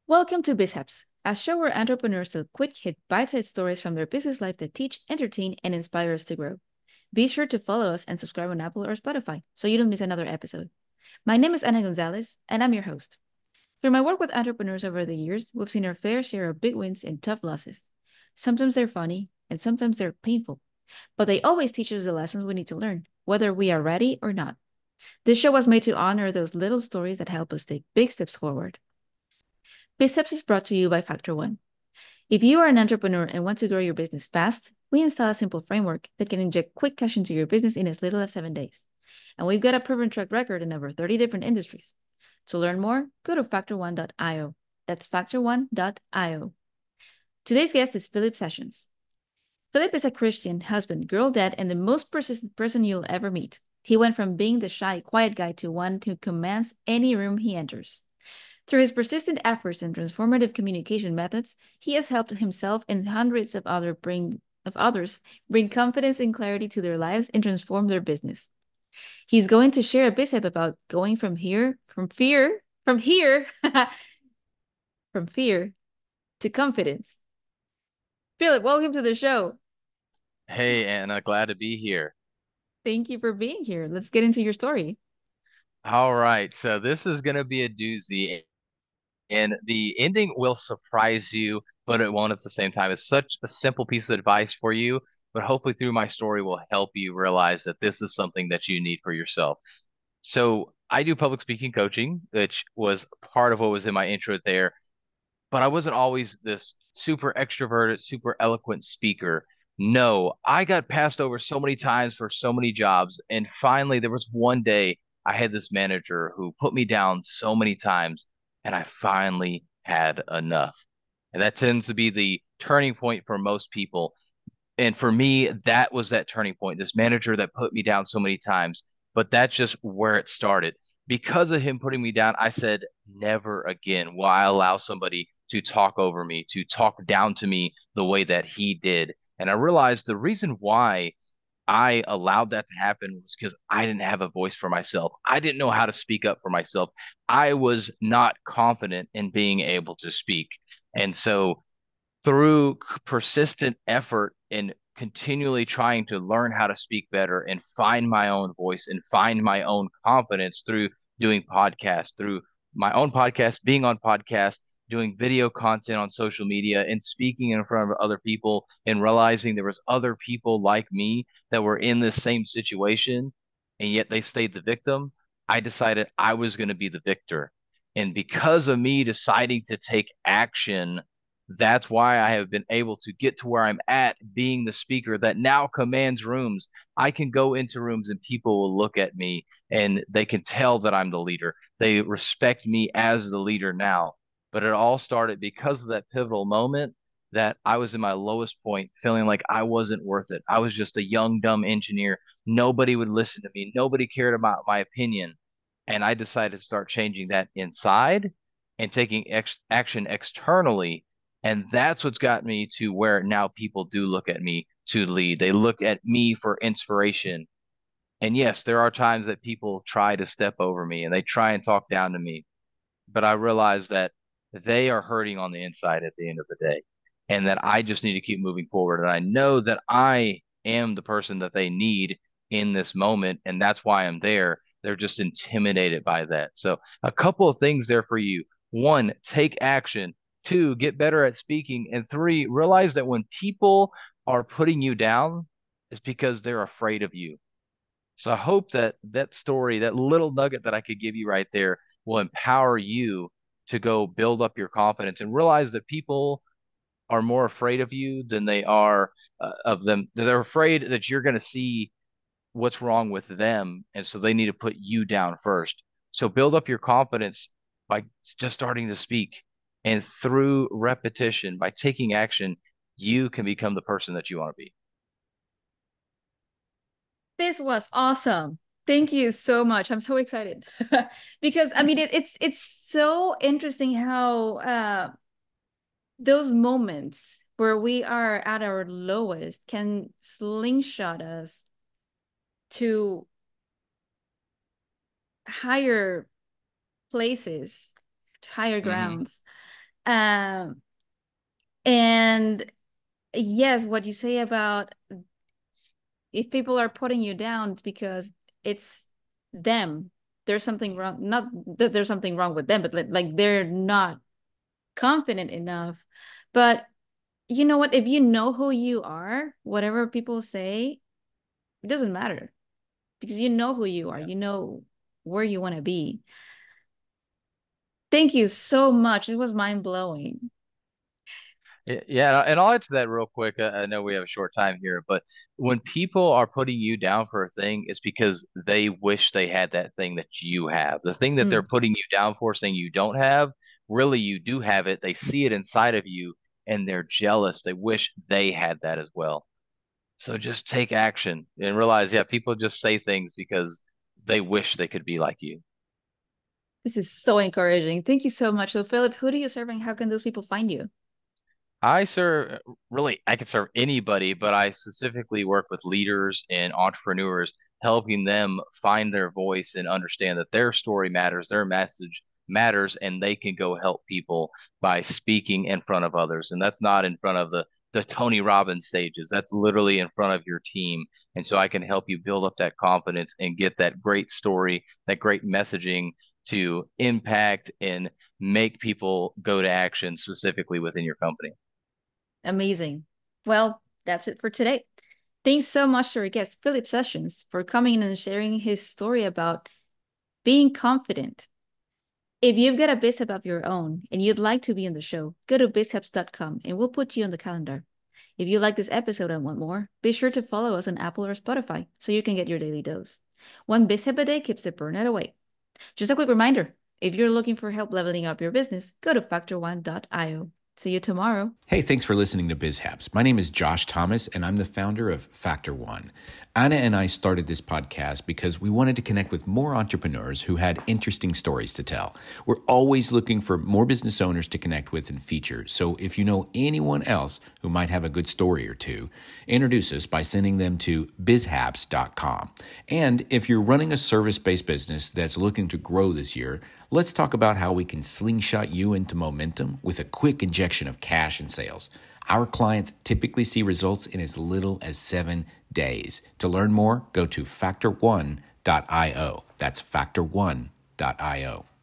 Welcome to BizHaps, a show where entrepreneurs tell quick hit bite-sized stories from their business life that teach, entertain, and inspire us to grow. Be sure to follow us and subscribe on Apple or Spotify so you don't miss another episode. My name is Ana Gonzalez, and I'm your host. Through my work with entrepreneurs over the years, we've seen our fair share of big wins and tough losses. Sometimes they're funny, and sometimes they're painful, but they always teach us the lessons we need to learn, whether we are ready or not. This show was made to honor those little stories that help us take big steps forward. BizSteps is brought to you by Factor One. If you are an entrepreneur and want to grow your business fast, we install a simple framework that can inject quick cash into your business in as little as 7 days. And we've got a proven track record in over 30 different industries. To learn more, go to factorone.io. That's factorone.io. Today's guest is Philip Sessions. Philip is a Christian, husband, girl dad, and the most persistent person you'll ever meet. He went from being the shy, quiet guy to one who commands any room he enters. Through his persistent efforts and transformative communication methods, he has helped himself and hundreds of others bring confidence and clarity to their lives and transform their business. He's going to share a bit about going from fear from fear to confidence. Philip, welcome to the show. Hey, Anna, glad to be here. Thank you for being here. Let's get into your story. All right, so this is going to be a doozy, and the ending will surprise you, but it won't at the same time. It's such a simple piece of advice for you, but hopefully through my story will help you realize that this is something that you need for yourself. So I do public speaking coaching, which was part of what was in my intro there, but I wasn't always this super extroverted, super eloquent speaker. No, I got passed over so many times for so many jobs. And finally, there was one day I had this manager who put me down so many times, and I finally had enough. And that tends to be the turning point for most people. And for me, that was that turning point, this manager that put me down so many times. But that's just where it started. Because of him putting me down, I said, never again will I allow somebody to talk over me, to talk down to me the way that he did. And I realized the reason why I allowed that to happen was because I didn't have a voice for myself. I didn't know how to speak up for myself. I was not confident in being able to speak. And so through persistent effort and continually trying to learn how to speak better and find my own voice and find my own confidence through doing podcasts, through my own podcast, being on podcasts, doing video content on social media and speaking in front of other people and realizing there was other people like me that were in this same situation and yet they stayed the victim. I decided I was going to be the victor. And because of me deciding to take action, that's why I have been able to get to where I'm at, being the speaker that now commands rooms. I can go into rooms and people will look at me and they can tell that I'm the leader. They respect me as the leader now. But it all started because of that pivotal moment that I was in my lowest point, feeling like I wasn't worth it. I was just a young, dumb engineer. Nobody would listen to me, nobody cared about my opinion. And I decided to start changing that inside and taking action externally, and that's what's got me to where now people do look at me to lead. They look at me for inspiration. And yes, there are times that people try to step over me and they try and talk down to me. But I realize that they are hurting on the inside at the end of the day and that I just need to keep moving forward. And I know that I am the person that they need in this moment. And that's why I'm there. They're just intimidated by that. So, a couple of things there for you. One, take action. Two, get better at speaking. And three, realize that when people are putting you down, it's because they're afraid of you. So I hope that that story, that little nugget that I could give you right there, will empower you to go build up your confidence and realize that people are more afraid of you than they are of them. They're afraid that you're going to see what's wrong with them. And so they need to put you down first. So build up your confidence by just starting to speak. And through repetition, by taking action, you can become the person that you want to be. This was awesome. Thank you so much. I'm so excited because I mean it's so interesting how those moments where we are at our lowest can slingshot us to higher places, to higher Hmm. grounds. Um, and yes, what you say about if people are putting you down, it's because it's them. There's something wrong. Not that there's something wrong with them, but like they're not confident enough. But you know what? If you know who you are, whatever people say, it doesn't matter because you know who you are. You know where you want to be. Thank you so much. It was mind blowing. Yeah, and I'll answer that real quick. I know we have a short time here, but when people are putting you down for a thing, it's because they wish they had that thing that you have. The thing that they're Mm. putting you down for, saying you don't have, really you do have it. They see it inside of you and they're jealous. They wish they had that as well. So just take action and realize, yeah, people just say things because they wish they could be like you. This is so encouraging. Thank you so much. So, Philip, who do you serve and how can those people find you? I serve really, I can serve anybody, but I specifically work with leaders and entrepreneurs, helping them find their voice and understand that their story matters, their message matters, and they can go help people by speaking in front of others. And that's not in front of the Tony Robbins stages. That's literally in front of your team. And so I can help you build up that confidence and get that great story, that great messaging to impact and make people go to action specifically within your company. Amazing. Well, that's it for today. Thanks so much to our guest, Philip Sessions, for coming in and sharing his story about being confident. If you've got a biz hub of your own and you'd like to be on the show, go to bizhubs.com and we'll put you on the calendar. If you like this episode and want more, be sure to follow us on Apple or Spotify so you can get your daily dose. One biz hub a day keeps the burnout away. Just a quick reminder, if you're looking for help leveling up your business, go to factor1.io. See you tomorrow. Hey, thanks for listening to BizHaps. My name is Josh Thomas, and I'm the founder of Factor One. Anna and I started this podcast because we wanted to connect with more entrepreneurs who had interesting stories to tell. We're always looking for more business owners to connect with and feature. So if you know anyone else who might have a good story or two, introduce us by sending them to bizhaps.com. And if you're running a service-based business that's looking to grow this year, let's talk about how we can slingshot you into momentum with a quick injection of cash and sales. Our clients typically see results in as little as 7 days. To learn more, go to factor1.io. That's factor1.io.